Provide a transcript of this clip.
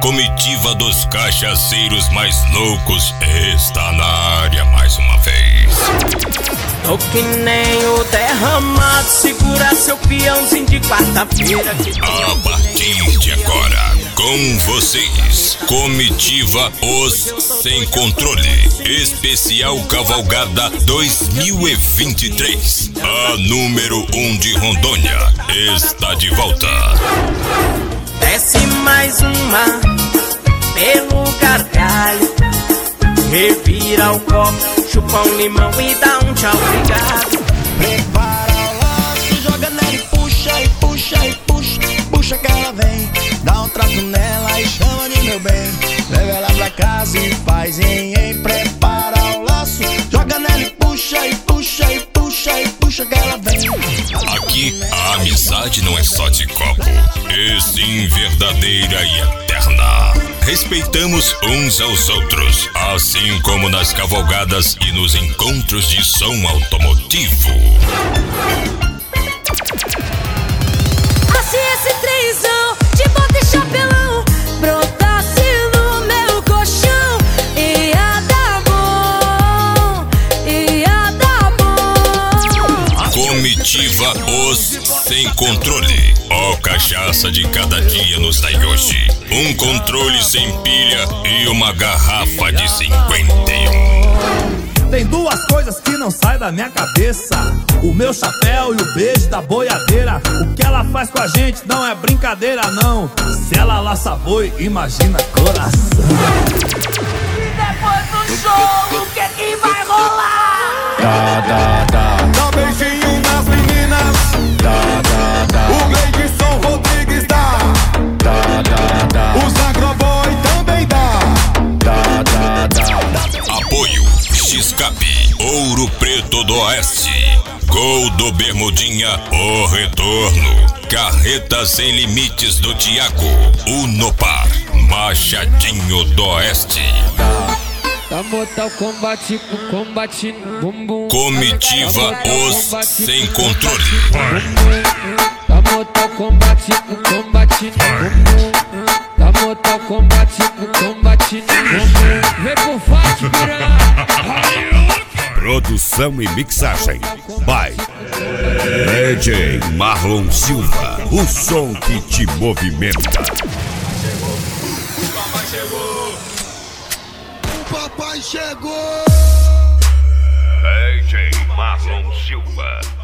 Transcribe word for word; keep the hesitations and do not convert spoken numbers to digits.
comitiva dos cachaceiros mais loucos está na área mais uma vez. Tô que nem o derramado, segura seu peãozinho de quarta-feira. A partir de agora, com vocês, comitiva Os Sem Controle, especial Cavalgada dois mil e vinte e três. A número um de Rondônia está de volta. Desce mais uma pelo gargalho, revira o copo, chupa um limão e dá um tchau, obrigado. Prepara o laço, joga nela e puxa, e puxa, e puxa, puxa que ela vem. Dá um trato nela e chama de meu bem. Leva ela pra casa e faz em, em. Prepara o laço, joga nela e puxa, e puxa, e puxa, e puxa que ela vem. Aqui a amizade não é só de copo, e sim verdadeira e eterna. Respeitamos uns aos outros, assim como nas cavalgadas e nos encontros de som automotivo. Assim esse trenzão de bota e chapelão brotasse no meu colchão, ia dar bom, ia dar bom. Comitiva Os Sem Controle. Ó, cachaça de cada dia nos dai hoje. Um controle sem pilha e uma garrafa de cinquenta e um. Tem duas coisas que não saem da minha cabeça: o meu chapéu e o beijo da boiadeira. O que ela faz com a gente não é brincadeira, não. Se ela laça boi, imagina coração. E depois do show, o que que vai rolar? Dá, dá, dá. Dá um beijinho nas meninas. Dá, dá, dá. O Gleidson Rodrigues dá. Dá, dá, dá. O Zagroboy também dá. Dá, dá, dá. Apoio X-Cap, Ouro Preto do Oeste. Gol do Bermudinha, o retorno. Carreta Sem Limites do Tiago. Unopar, Machadinho do Oeste. Da Mortal Kombat com combate no bumbum. Comitiva Os Sem Controle. Da Mortal Kombat com combate no bumbum. Da Mortal Kombat com combate no bumbum. Vem pro forte, piranha. Produção e mixagem by D J Marlon Silva. O som que te movimenta. Papai chegou! D J Marlon Silva.